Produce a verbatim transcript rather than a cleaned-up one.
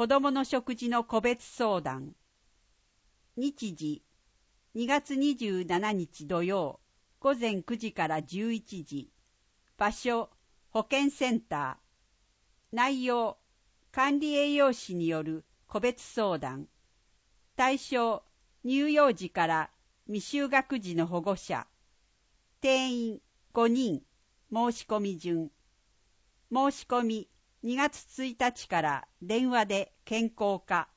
子どもの食事の個別相談。日時、にがつにじゅうしちにち土曜、午前くじからじゅういちじ。場所、保健センター。内容、管理栄養士による個別相談。対象、乳幼児から未就学児の保護者。定員ごにん。申し込み順。申し込みにがつついたちから電話で健康課。